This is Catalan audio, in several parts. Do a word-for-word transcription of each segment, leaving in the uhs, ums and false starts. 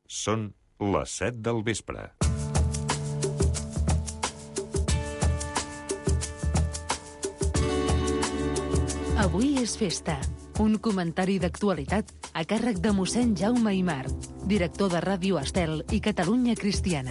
Són les set del vespre. Avui és festa. Un comentari d'actualitat a càrrec de mossèn Jaume Aimar, director de Ràdio Estel i Catalunya Cristiana.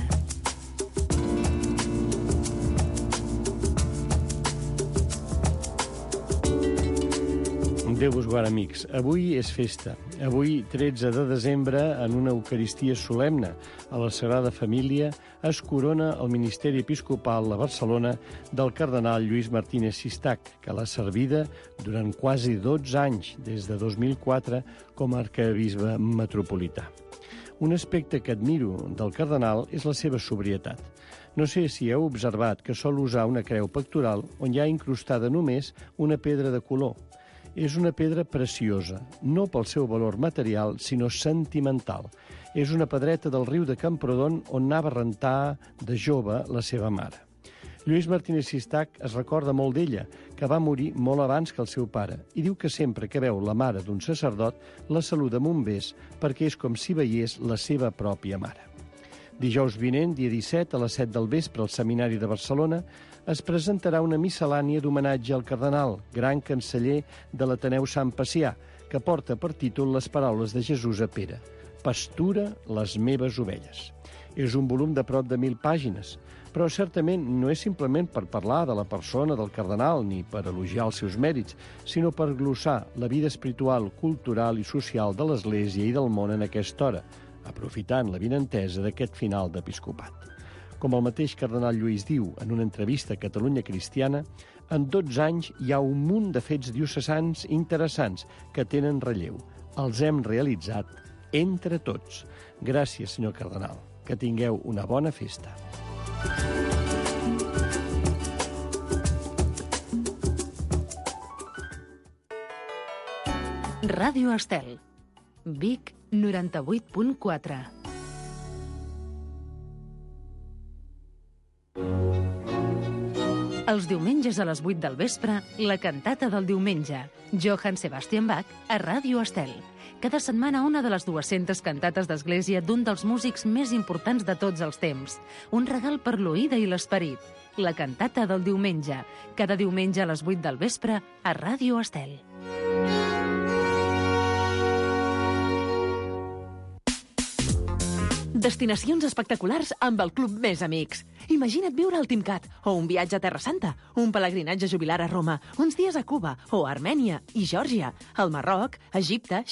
Déu vos guard, amics. Avui és festa. Avui, tretze de desembre, en una eucaristia solemne a la Sagrada Família, es corona el ministeri episcopal a Barcelona del cardenal Lluís Martínez Sistac, que l'ha servida durant quasi dotze anys, des de dos mil quatre, com a arquebisbe metropolità. Un aspecte que admiro del cardenal és la seva sobrietat. No sé si heu observat que sol usar una creu pectoral on hi ha incrustada només una pedra de color. És una pedra preciosa, no pel seu valor material, sinó sentimental. És una pedreta del riu de Camprodon on anava a rentar de jove la seva mare. Lluís Martínez Sistac es recorda molt d'ella, que va morir molt abans que el seu pare, i diu que sempre que veu la mare d'un sacerdot la saluda amb un bes perquè és com si veiés la seva pròpia mare. Dijous vinent, dia disset, a les set del vespre, al Seminari de Barcelona, es presentarà una miscel·lània d'homenatge al cardenal, gran canceller de l'Ateneu Sant Pacià, que porta per títol les paraules de Jesús a Pere: «Pastura les meves ovelles». És un volum de prop de mil pàgines, però certament no és simplement per parlar de la persona del cardenal ni per elogiar els seus mèrits, sinó per glossar la vida espiritual, cultural i social de l'Església i del món en aquesta hora, aprofitant la vinentesa d'aquest final d'episcopat. Com el mateix cardenal Lluís diu en una entrevista a Catalunya Cristiana, en dotze anys hi ha un munt de fets diocesans interessants que tenen relleu. Els hem realitzat entre tots. Gràcies, senyor cardenal. Que tingueu una bona festa. Ràdio Estel. Vic noranta-vuit punt quatre. Els diumenges a les vuit del vespre, la cantata del diumenge. Johann Sebastian Bach a Ràdio Estel. Cada setmana una de les dues-centes cantates d'església d'un dels músics més importants de tots els temps. Un regal per l'oïda i l'esperit. La cantata del diumenge. Cada diumenge a les vuit del vespre a Ràdio Estel. Destinacions espectaculars amb el Club Més Amics. Imagina't viure al Timcat, o un viatge a Terra Santa, un pelegrinatge jubilar a Roma, uns dies a Cuba, o a Armènia i Geòrgia, al Marroc, Egipte,